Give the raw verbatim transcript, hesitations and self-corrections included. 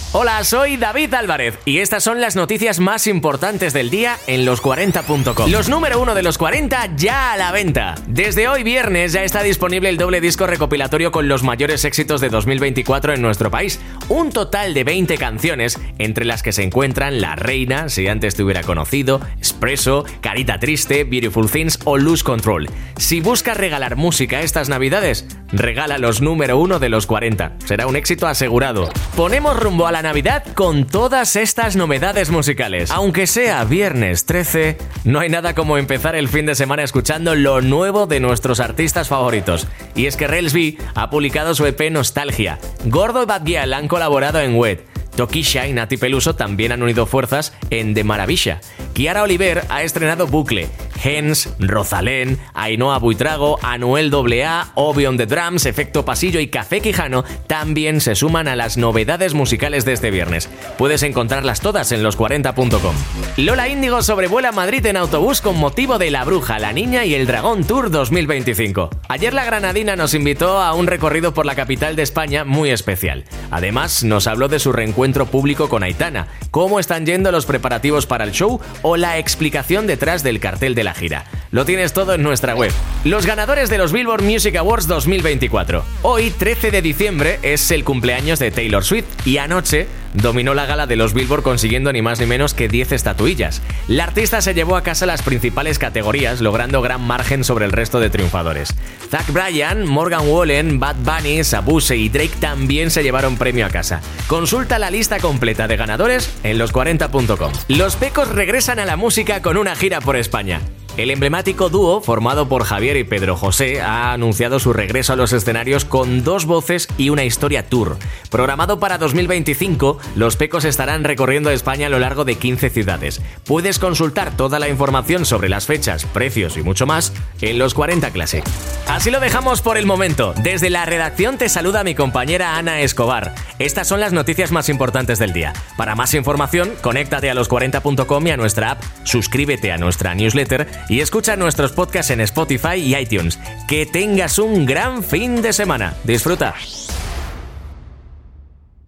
Hola, soy David Álvarez y estas son las noticias más importantes del día en los cuarenta punto com. Los número uno de los cuarenta ya a la venta. Desde hoy viernes ya está disponible el doble disco recopilatorio con los mayores éxitos de dos mil veinticuatro en nuestro país. Un total de veinte canciones, entre las que se encuentran La Reina, Si antes te hubiera conocido, Espresso, Carita Triste, Beautiful Things o Lose Control. Si buscas regalar música estas navidades, regala los número uno de los cuarenta. Será un éxito asegurado. Ponemos rumbo a la Navidad con todas estas novedades musicales. Aunque sea viernes trece, no hay nada como empezar el fin de semana escuchando lo nuevo de nuestros artistas favoritos. Y es que Rels B ha publicado su E P Nostalgia. Gordo y Bad Gyal han colaborado en Wet. Tokisha y Nati Peluso también han unido fuerzas en De Maravilla. Kiara Oliver ha estrenado Bucle. Hens, Rosalén, Ainhoa Buitrago, Anuel A A, Obi on the Drums, Efecto Pasillo y Café Quijano también se suman a las novedades musicales de este viernes. Puedes encontrarlas todas en los cuarenta punto com. Lola Índigo sobrevuela Madrid en autobús con motivo de La Bruja, la Niña y el Dragón Tour dos mil veinticinco. Ayer la granadina nos invitó a un recorrido por la capital de España muy especial. Además, nos habló de su reencuentro público con Aitana, cómo están yendo los preparativos para el show o la explicación detrás del cartel de la gira. Lo tienes todo en nuestra web. Los ganadores de los Billboard Music Awards dos mil veinticuatro. Hoy, trece de diciembre, es el cumpleaños de Taylor Swift y anoche dominó la gala de los Billboard consiguiendo ni más ni menos que diez estatuillas. La artista se llevó a casa las principales categorías, logrando gran margen sobre el resto de triunfadores. Zach Bryan, Morgan Wallen, Bad Bunny, Sabuse y Drake también se llevaron premio a casa. Consulta la lista completa de ganadores en los cuarenta punto com. Los Pecos regresan a la música con una gira por España. El emblemático dúo, formado por Javier y Pedro José, ha anunciado su regreso a los escenarios con dos voces y una historia tour. Programado para dos mil veinticinco, los Pecos estarán recorriendo España a lo largo de quince ciudades. Puedes consultar toda la información sobre las fechas, precios y mucho más en los cuarenta Classic. Así lo dejamos por el momento. Desde la redacción te saluda mi compañera Ana Escobar. Estas son las noticias más importantes del día. Para más información, conéctate a los cuarenta punto com y a nuestra app, suscríbete a nuestra newsletter y escucha nuestros podcasts en Spotify y iTunes. Que tengas un gran fin de semana. Disfruta.